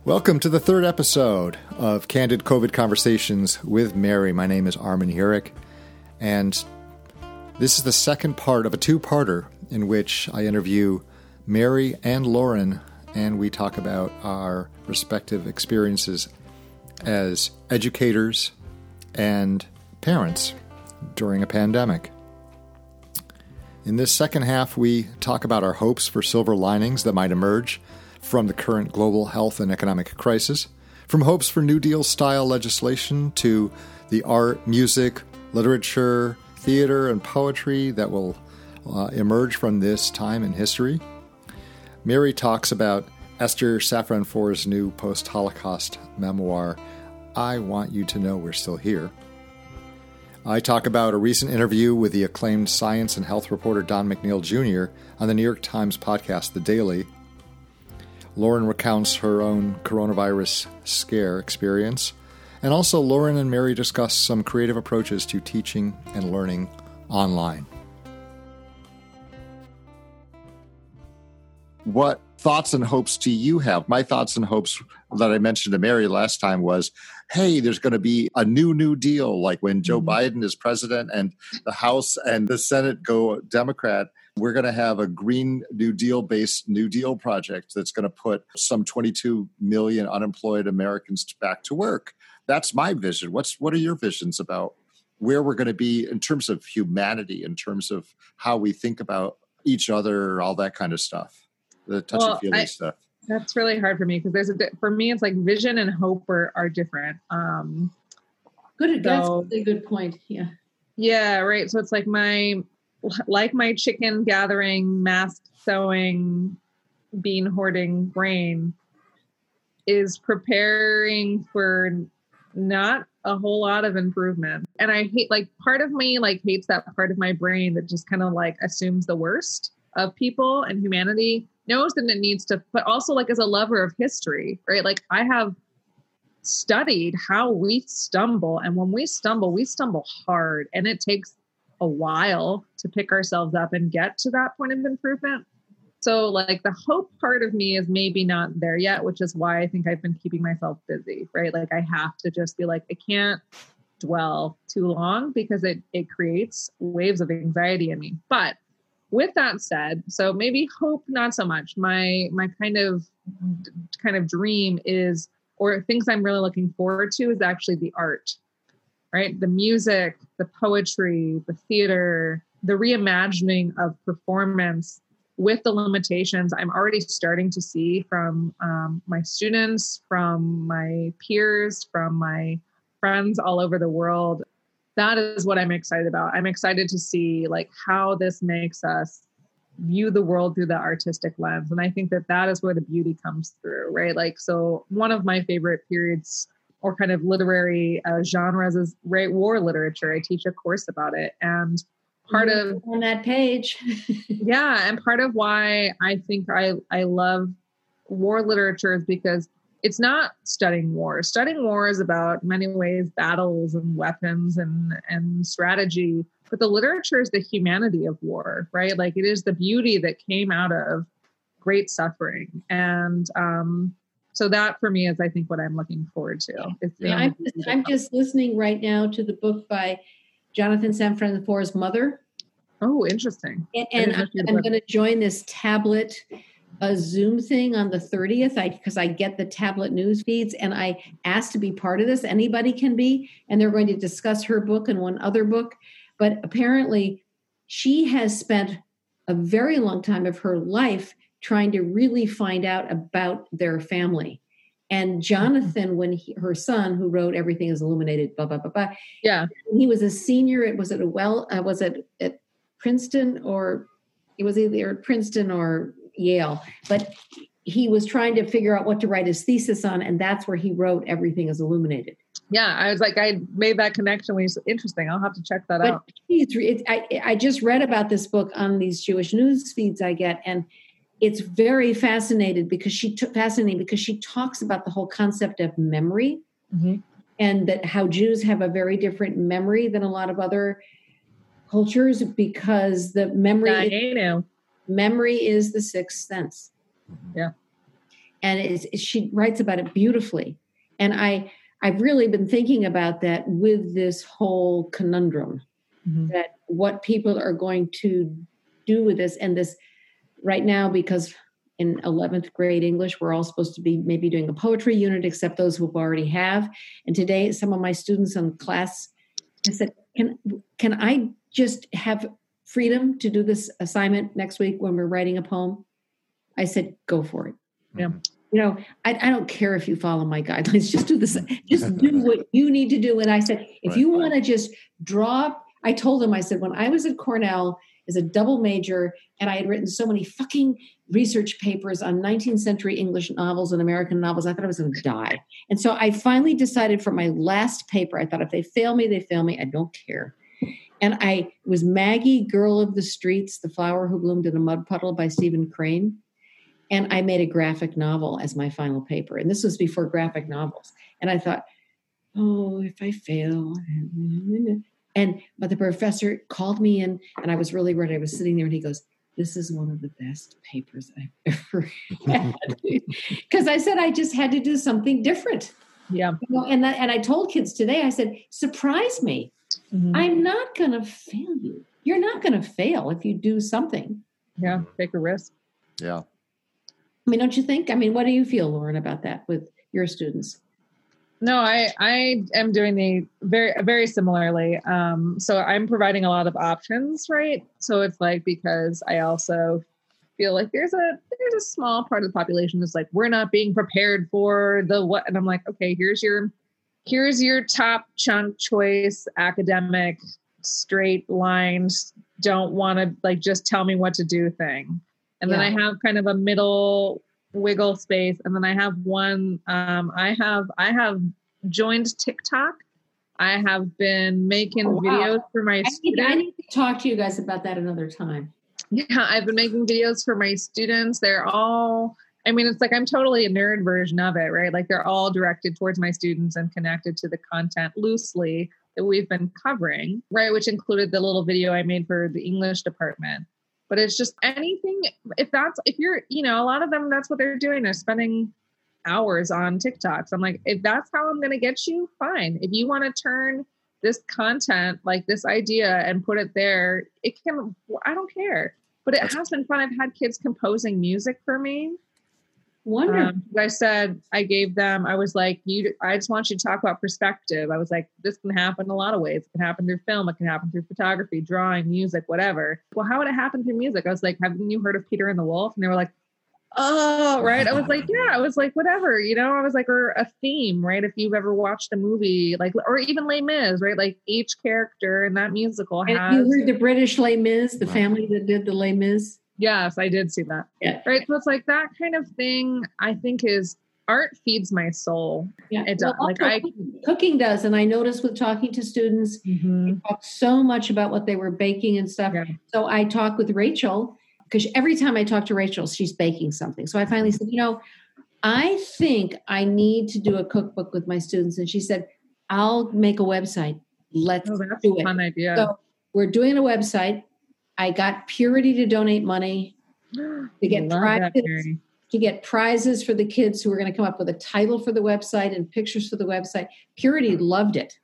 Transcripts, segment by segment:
Welcome to the third episode of Candid COVID Conversations with Mary. My name is Armin Hurek, and this is the second part of a two-parter in which I interview Mary and Lauren, and we talk about our respective experiences as educators and parents during a pandemic. In this second half, we talk about our hopes for silver linings that might emerge from the current global health and economic crisis, from hopes for New Deal-style legislation to the art, music, literature, theater, and poetry that will emerge from this time in history. Mary talks about Esther Safranfour's new post-Holocaust memoir, I Want You to Know We're Still Here. I talk about a recent interview with the acclaimed science and health reporter Don McNeil Jr. on the New York Times podcast, The Daily. Lauren recounts her own coronavirus scare experience. And also, Lauren and Mary discuss some creative approaches to teaching and learning online. What thoughts and hopes do you have? My thoughts and hopes that I mentioned to Mary last time was, hey, there's going to be a new Deal, like when Joe Biden is president and the House and the Senate go Democrat. We're going to have a Green New Deal-based New Deal project that's going to put some 22 million unemployed Americans back to work. That's my vision. What are your visions about where we're going to be in terms of humanity, in terms of how we think about each other, all that kind of stuff, the touchy-feely stuff? That's really hard for me because for me, it's like vision and hope are different. That's a really good point. Yeah. Yeah, right. So it's like my chicken gathering, mask sewing, bean hoarding brain is preparing for not a whole lot of improvement. And I hate, part of me hates that part of my brain that just kind of assumes the worst of people and humanity, knows that it needs to, but also as a lover of history, right? I have studied how we stumble, and when we stumble hard, and it takes a while to pick ourselves up and get to that point of improvement. So the hope part of me is maybe not there yet, which is why I think I've been keeping myself busy, right? I have to just be I can't dwell too long because it creates waves of anxiety in me. But with that said, so maybe hope, not so much. My kind of dream is, or things I'm really looking forward to, is actually the art. Right? The music, the poetry, the theater, the reimagining of performance with the limitations I'm already starting to see from my students, from my peers, from my friends all over the world. That is what I'm excited about. I'm excited to see how this makes us view the world through the artistic lens. And I think that is where the beauty comes through, right? So one of my favorite periods or kind of literary genres is war literature. I teach a course about it. And part of on that page. Yeah. And part of why I think I love war literature is because it's not studying war. Studying war is about, in many ways, battles and weapons and strategy. But the literature is the humanity of war, right? It is the beauty that came out of great suffering. And so that for me is, I think, what I'm looking forard to. I'm just listening right now to the book by Jonathan Safranfour's mother. Oh, interesting. And I'm going to join this tablet Zoom thing on the 30th because I get the tablet news feeds, and I asked to be part of this. Anybody can be, and they're going to discuss her book and one other book. But apparently she has spent a very long time of her life trying to really find out about their family. And Jonathan, when her son, who wrote Everything is Illuminated, blah, blah, blah, blah. Yeah. He was a senior. Was it at Princeton, or it was either Princeton or Yale, but he was trying to figure out what to write his thesis on. And that's where he wrote Everything is Illuminated. Yeah. I was I made that connection when you said, interesting. I'll have to check that out. I just read about this book on these Jewish news feeds I get, and it's very fascinating because she talks about the whole concept of memory, and that how Jews have a very different memory than a lot of other cultures because the memory is the sixth sense. Yeah. And she writes about it beautifully. And I've really been thinking about that with this whole conundrum, that what people are going to do with this. And this right now, because in 11th grade English, we're all supposed to be maybe doing a poetry unit, except those who already have. And today, some of my students in class, I said, can I just have freedom to do this assignment next week when we're writing a poem? I said, go for it. Yeah. You know, I don't care if you follow my guidelines. Just do this. Just do what you need to do. And I said, if you want to just draw, I told him, I said, when I was at Cornell as a double major, and I had written so many fucking research papers on 19th century English novels and American novels, I thought I was going to die. And so I finally decided for my last paper, I thought if they fail me, they fail me. I don't care. And I was Maggie, Girl of the Streets, The Flower Who Bloomed in a Mud Puddle by Stephen Crane. And I made a graphic novel as my final paper. And this was before graphic novels. And I thought, oh, if I fail. But the professor called me in, and I was really worried. I was sitting there, and he goes, this is one of the best papers I've ever had. Because I said I just had to do something different. Yeah. You know, and I told kids today, I said, surprise me. Mm-hmm. I'm not going to fail you. You're not going to fail if you do something. Yeah, take a risk. Yeah. I mean, don't you think? I mean, what do you feel, Lauren, about that with your students? No, I am doing the very similarly. So I'm providing a lot of options, right? So it's like, because I also feel like there's a small part of the population that's like, we're not being prepared for the what, and I'm like, okay, here's your top chunk choice academic straight lines, don't want to like just tell me what to do thing. And then I have kind of a middle wiggle space. And then I have one, I have joined TikTok. I have been making videos for my students. I need to talk to you guys about that another time. Yeah, I've been making videos for my students. They're all, I mean, it's like, I'm totally a nerd version of it, right? Like they're all directed towards my students and connected to the content loosely that we've been covering, right? Which included the little video I made for the English department. But it's just anything, if you're, you know, a lot of them, that's what they're doing. They're spending hours on TikTok. So I'm like, if that's how I'm going to get you, fine. If you want to turn this content, like this idea and put it there, it can, I don't care. But it has been fun. I've had kids composing music for me. Wonderful. I said, I gave them, I was like, I just want you to talk about perspective. I was like, this can happen in a lot of ways. It can happen through film. It can happen through photography, drawing, music, whatever. Well, how would it happen through music? I was like, haven't you heard of Peter and the Wolf? And they were like, oh, right. I was like, yeah, I was like, whatever, you know, I was like, or a theme, right? If you've ever watched a movie, like, or even Les Mis, right? Like each character in that musical has. And you heard the British Les Mis, the family that did the Les Mis? Yes, I did see that. Yeah. Right. So it's like that kind of thing, I think, is art feeds my soul. Yeah. It does. Well, like cooking does. And I noticed with talking to students, they talk so much about what they were baking and stuff. Yeah. So I talk with Rachel, because every time I talk to Rachel, she's baking something. So I finally said, you know, I think I need to do a cookbook with my students. And she said, I'll make a website. Let's do it. That's a fun idea. So we're doing a website. I got Purity to donate money to get prizes for the kids who are going to come up with a title for the website and pictures for the website. Purity loved it.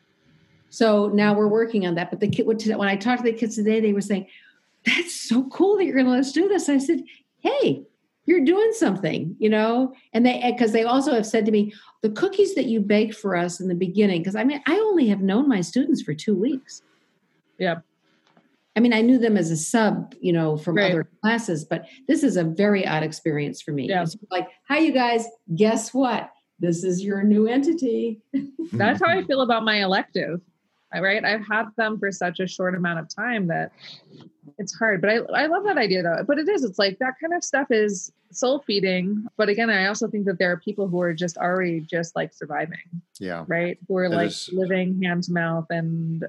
So now we're working on that. But the kid, when I talked to the kids today, they were saying, that's so cool that you're going to let us do this. I said, hey, you're doing something, you know? And because they also have said to me, the cookies that you baked for us in the beginning, because I mean, I only have known my students for 2 weeks. Yeah. I mean, I knew them as a sub, you know, from other classes, but this is a very odd experience for me. Yeah. It's like, hi, you guys, guess what? This is your new entity. That's how I feel about my elective, right? I've had them for such a short amount of time that it's hard, but I love that idea though. But it's like that kind of stuff is soul feeding. But again, I also think that there are people who are just already just like surviving. Yeah. Right. Who are like living hand to mouth and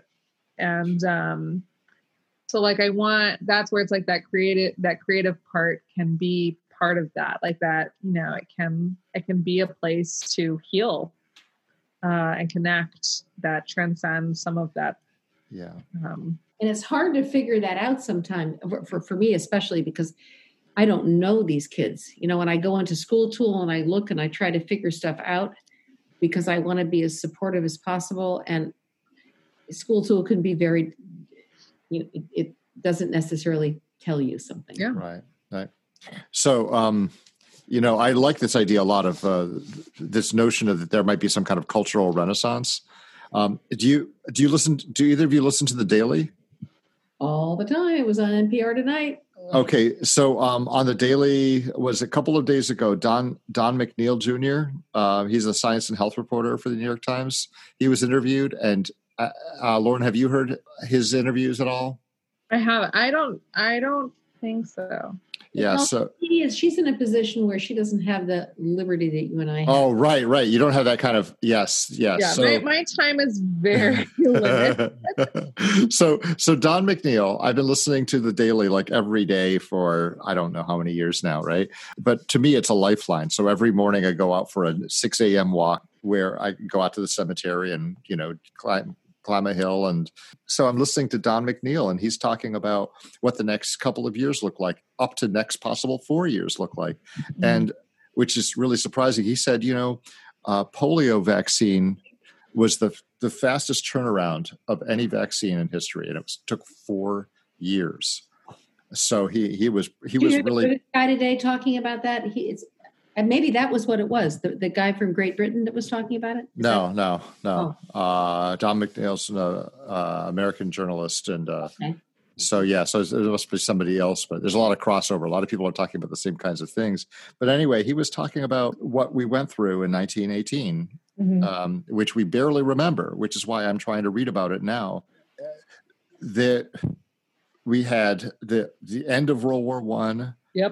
so like that's where it's like that creative part can be part of that, like that, you know, it can be a place to heal and connect that transcends some of that. Yeah. And it's hard to figure that out sometimes for me, especially because I don't know these kids. When I go into School Tool and I look and I try to figure stuff out because I want to be as supportive as possible. And School Tool can be very, it doesn't necessarily tell you something. Yeah. Right. So, I like this idea a lot of this notion of that there might be some kind of cultural renaissance. Do either of you listen to The Daily? All the time. It was on NPR tonight. Okay, so on The Daily was a couple of days ago, Don McNeil Jr., he's a science and health reporter for the New York Times. He was interviewed, and Lauren, have you heard his interviews at all? I haven't. I don't think so. Yeah, so she's in a position where she doesn't have the liberty that you and I have. Oh, right. You don't have that kind of yes. Yeah, so, my time is very limited. So Don McNeil, I've been listening to The Daily like every day for I don't know how many years now, right? But to me, it's a lifeline. So every morning I go out for a 6 a.m. walk where I go out to the cemetery and climb a hill. And so I'm listening to Don McNeil, and he's talking about what the next couple of years look like, up to next possible 4 years look like. Mm-hmm. And which is really surprising. He said, polio vaccine was the fastest turnaround of any vaccine in history. And it took 4 years. So he was really the guy today talking about that. And maybe that was what it was. The guy from Great Britain that was talking about it? No. Don McNeil's an American journalist. And okay. So there must be somebody else. But there's a lot of crossover. A lot of people are talking about the same kinds of things. But anyway, he was talking about what we went through in 1918, mm-hmm. Which we barely remember, which is why I'm trying to read about it now. That we had the end of World War I. Yep.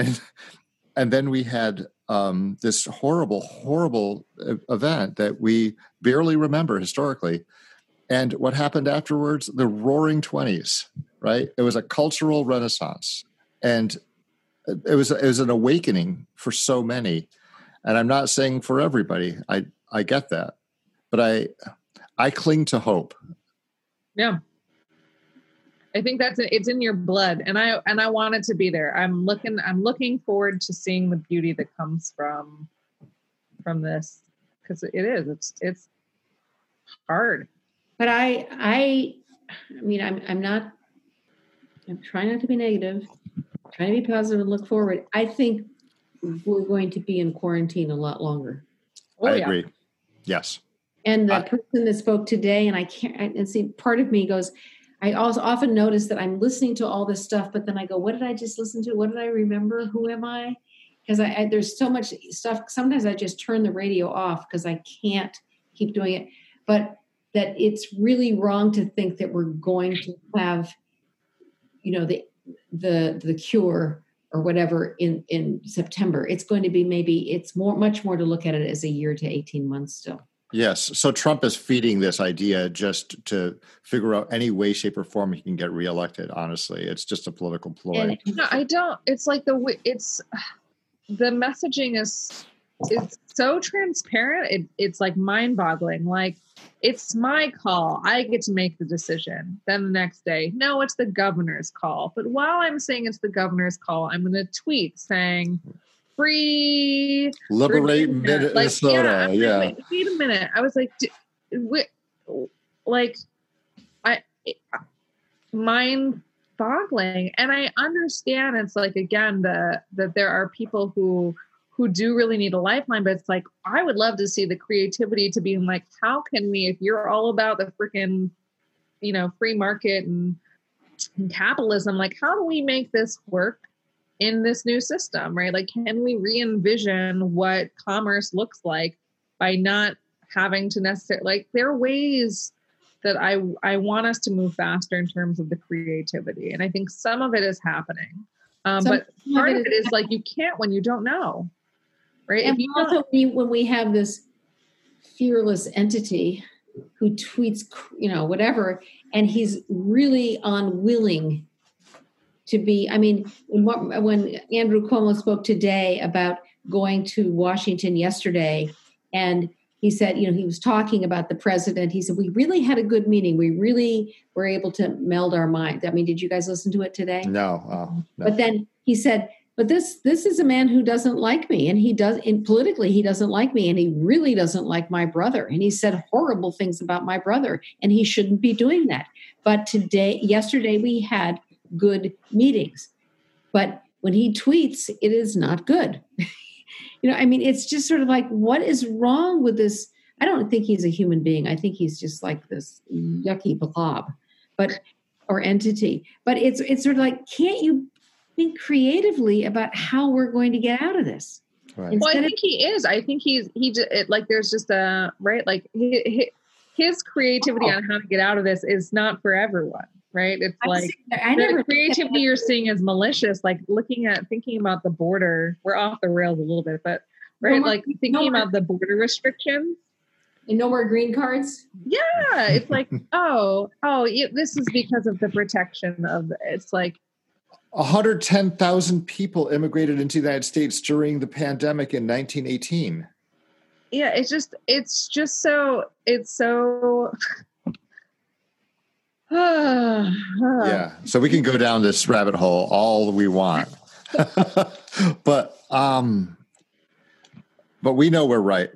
And then we had this horrible event that we barely remember historically. And what happened afterwards? The Roaring 20s, right? It was a cultural renaissance. And it was an awakening for so many. And I'm not saying for everybody. I get that. But I cling to hope. Yeah. I think it's in your blood, and I want it to be there. I'm looking forward to seeing the beauty that comes from this, because it's hard. But I'm trying not to be negative, trying to be positive and look forward. I think we're going to be in quarantine a lot longer. I agree. Yes. And the person that spoke today, part of me goes, I also often notice that I'm listening to all this stuff, but then I go, what did I just listen to? What did I remember? Who am I? Because there's so much stuff. Sometimes I just turn the radio off because I can't keep doing it. But that it's really wrong to think that we're going to have, the cure or whatever in September. It's going to be much more to look at it as a year to 18 months still. Yes. So Trump is feeding this idea just to figure out any way, shape, or form he can get reelected. Honestly, it's just a political ploy. No, I don't. It's like the messaging is so transparent. It's like mind-boggling. Like, it's my call. I get to make the decision. Then the next day, no, it's the governor's call. But while I'm saying it's the governor's call, I'm going to tweet saying, free liberate Minnesota. Wait a minute. I was like, mind boggling. And I understand it's like, again, that there are people who do really need a lifeline, but it's like, I would love to see the creativity to be like, how can we, if you're all about the freaking, free market and capitalism, like, how do we make this work in this new system, right? Like, can we re-envision what commerce looks like by not having to necessarily, like, there are ways that I want us to move faster in terms of the creativity. And I think some of it is happening. But part of it is like, you can't when you don't know, right? And also when we have this fearless entity who tweets, whatever, and he's really unwilling to be, when Andrew Cuomo spoke today about going to Washington yesterday, and he said, he was talking about the president. He said, we really had a good meeting. We really were able to meld our minds. Did you guys listen to it today? No. But then he said, But this is a man who doesn't like me, and politically he doesn't like me, and he really doesn't like my brother, and he said horrible things about my brother, and he shouldn't be doing that. But yesterday we had good meetings, but when he tweets, it is not good. I mean, it's just sort of like, what is wrong with this? I don't think he's a human being. I think he's just like this yucky blob, or entity. But it's sort of like, can't you think creatively about how we're going to get out of this? Right. Well, I think he is. I think there's just like his creativity on how to get out of this is not for everyone, right? It's the creativity you're seeing is malicious, like thinking about the border. We're off the rails a little bit, but thinking about the border restrictions. And no more green cards? Yeah. It's like, this is because of the protection of, it's like 110,000 people immigrated into the United States during the pandemic in 1918. Yeah. It's so yeah. So we can go down this rabbit hole all we want, but we know we're right.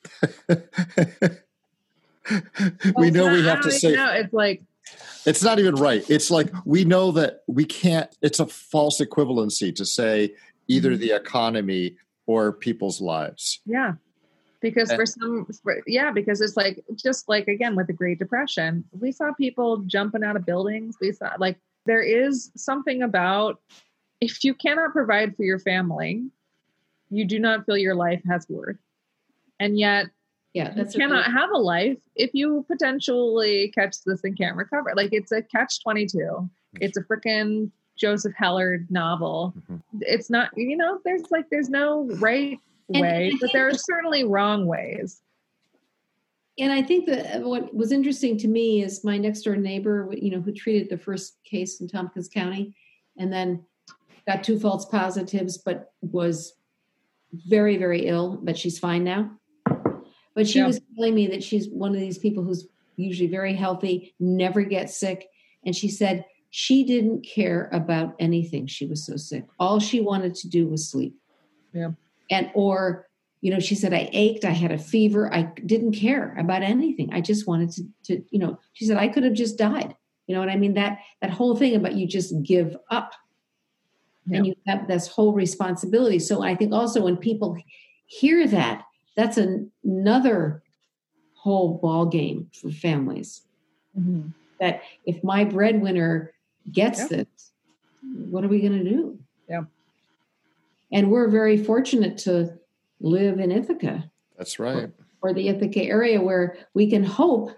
We know we have to say it's like, it's not even right. It's like, we know that we can't, it's a false equivalency to say either the economy or people's lives. Yeah. Because because it's like, just like, again, with the Great Depression, we saw people jumping out of buildings. We saw, like, there is something about, if you cannot provide for your family, you do not feel your life has worth. And yet, you cannot have a life if you potentially catch this and can't recover. Like, it's a catch-22. It's a freaking Joseph Heller novel. Mm-hmm. It's not, there's no right way, but there are certainly wrong ways. And I think that what was interesting to me is my next door neighbor, who treated the first case in Tompkins County and then got 2 false positives, but was very, very ill, but she's fine now. But she was telling me that she's one of these people who's usually very healthy, never gets sick. And she said she didn't care about anything. She was so sick. All she wanted to do was sleep. Yeah. She said, I ached, I had a fever. I didn't care about anything. I just wanted to she said, I could have just died. You know what I mean? That whole thing about you just give up. Yeah. And you have this whole responsibility. So I think also when people hear that, that's another whole ball game for families. Mm-hmm. That if my breadwinner gets this, what are we going to do? Yeah. And we're very fortunate to live in Ithaca. That's right. Or the Ithaca area where we can hope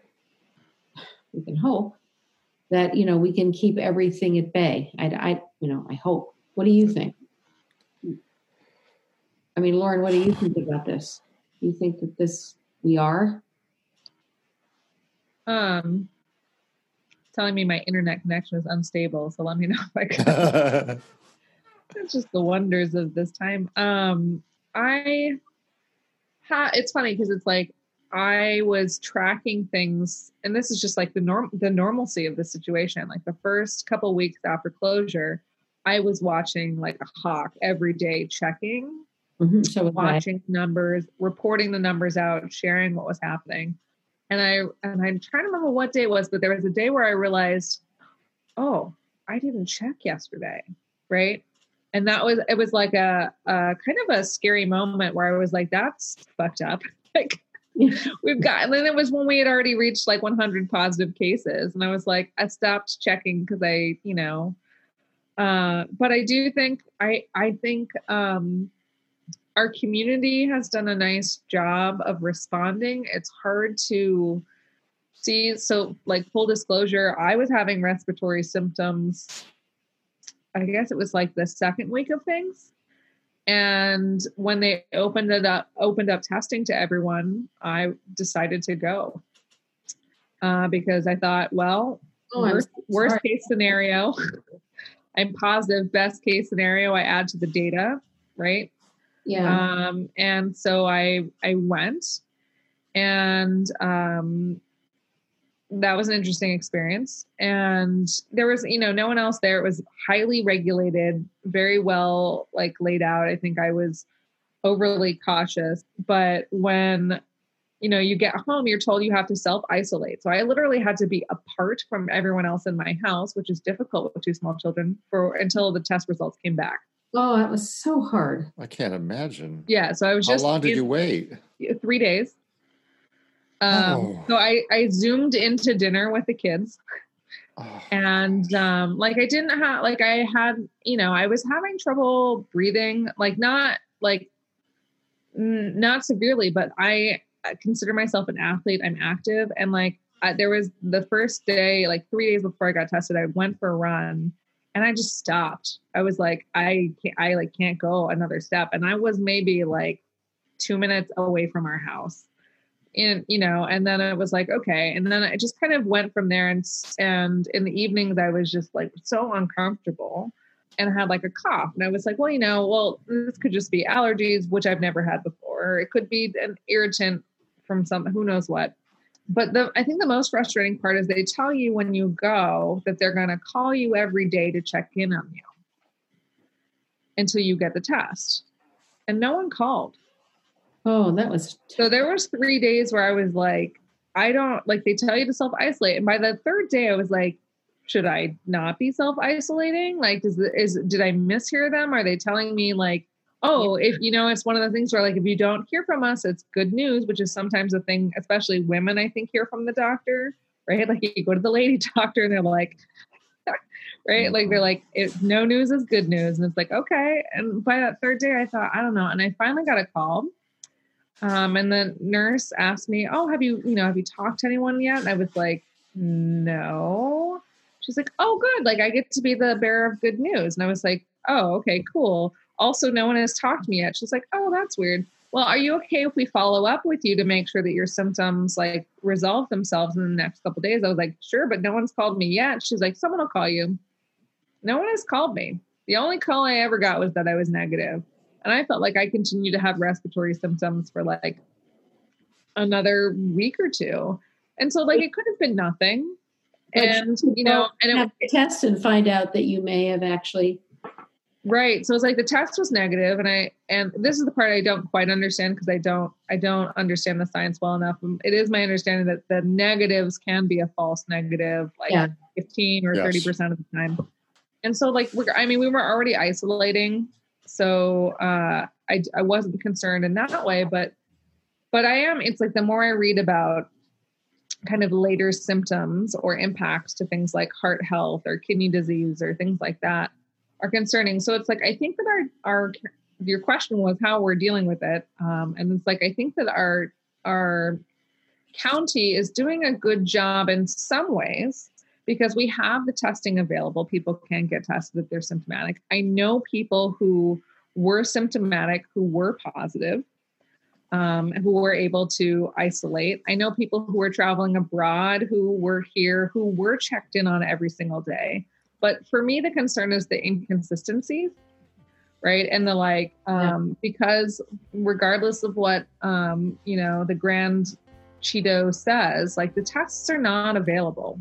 that, we can keep everything at bay. I hope. What do you think? I mean, Lauren, what do you think about this? Do you think that we are? Telling me my internet connection is unstable, so let me know if I can. It's just the wonders of this time. It's funny because it's like I was tracking things, and this is just like the normalcy of the situation. Like the first couple of weeks after closure, I was watching like a hawk every day, checking. Mm-hmm. So watching numbers, reporting the numbers out, sharing what was happening. And I'm trying to remember what day it was, but there was a day where I realized, I didn't check yesterday. Right. And it was like a kind of a scary moment where I was like, that's fucked up. Like and then it was when we had already reached like 100 positive cases. And I was like, I stopped checking because but I do think, I think, our community has done a nice job of responding. It's hard to see. So, like, full disclosure, I was having respiratory symptoms. I guess it was like the second week of things. And when they opened up testing to everyone, I decided to go because I thought, well, worst case scenario, I'm positive. Best case scenario, I add to the data, right? Yeah. And so I went, and that was an interesting experience. And there was, no one else there. It was highly regulated, very well, like laid out. I think I was overly cautious, but when, you get home, you're told you have to self-isolate. So I literally had to be apart from everyone else in my house, which is difficult with 2 small children until the test results came back. Oh, that was so hard. I can't imagine. Yeah. So I was How long did you wait? 3 days. So I Zoomed into dinner with the kids. And I didn't have, I had, I was having trouble breathing, not severely, but I consider myself an athlete. I'm active. And there was the first day, 3 days before I got tested, I went for a run and I just stopped. I was like, I can't go another step. And I was maybe 2 minutes away from our house. And, and then it was okay. And then I just kind of went from there. And in the evenings, I was just so uncomfortable and I had a cough. And I was like, well, this could just be allergies, which I've never had before. It could be an irritant from who knows what. But I think the most frustrating part is they tell you when you go that they're going to call you every day to check in on you until you get the test. And no one called. Oh, that was... So there was 3 days where I was they tell you to self-isolate. And by the third day, I was like, should I not be self-isolating? Did I mishear them? Are they telling me if, it's one of the things where if you don't hear from us, it's good news, which is sometimes a thing, especially women, I think, hear from the doctor, right? You go to the lady doctor and they're like, right? They're no news is good news. And it's okay. And by that third day, I thought, I don't know. And I finally got a call. And the nurse asked me, oh, have you talked to anyone yet? And I was like, no. She's like, oh, good. I get to be the bearer of good news. And I was like, oh, okay, cool. Also, no one has talked to me yet. She's like, oh, that's weird. Well, are you okay if we follow up with you to make sure that your symptoms resolve themselves in the next couple of days? I was like, sure, but no one's called me yet. She's like, someone will call you. No one has called me. The only call I ever got was that I was negative. And I felt like I continued to have respiratory symptoms for another week or two. And so it could have been nothing. And, and have to test and find out that you may have actually. Right. So it's the test was negative. And this is the part I don't quite understand because I don't understand the science well enough. It is my understanding that the negatives can be a false negative, 15 or 30% of the time. And so we were already isolating. So I wasn't concerned in that way, but I am. It's the more I read about kind of later symptoms or impacts to things like heart health or kidney disease or things like that are concerning. So it's I think that our your question was how we're dealing with it, and it's I think that our county is doing a good job in some ways. Because we have the testing available, people can get tested if they're symptomatic. I know people who were symptomatic, who were positive, who were able to isolate. I know people who were traveling abroad, who were here, who were checked in on every single day. But for me, the concern is the inconsistencies, right? And because regardless of what, the Grand Cheeto says, the tests are not available.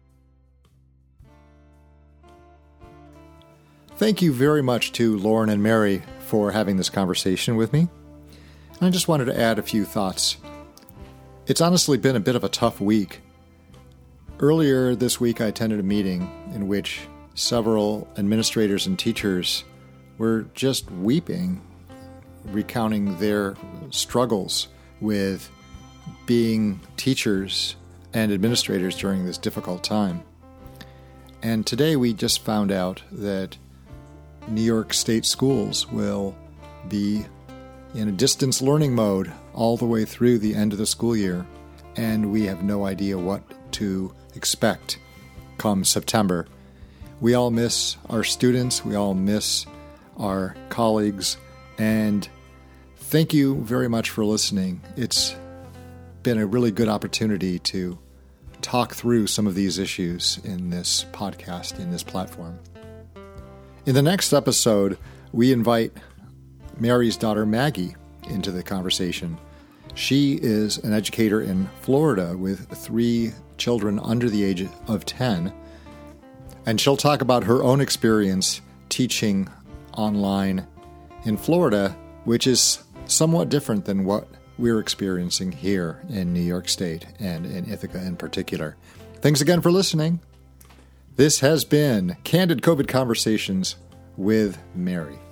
Thank you very much to Lauren and Mary for having this conversation with me. And I just wanted to add a few thoughts. It's honestly been a bit of a tough week. Earlier this week, I attended a meeting in which several administrators and teachers were just weeping, recounting their struggles with being teachers and administrators during this difficult time. And today we just found out that New York State schools will be in a distance learning mode all the way through the end of the school year, and we have no idea what to expect come September. We all miss our students, we all miss our colleagues, and thank you very much for listening. It's been a really good opportunity to talk through some of these issues in this podcast, in this platform. In the next episode, we invite Mary's daughter Maggie into the conversation. She is an educator in Florida with 3 children under the age of 10. And she'll talk about her own experience teaching online in Florida, which is somewhat different than what we're experiencing here in New York State and in Ithaca in particular. Thanks again for listening. This has been Candid COVID Conversations with Mary.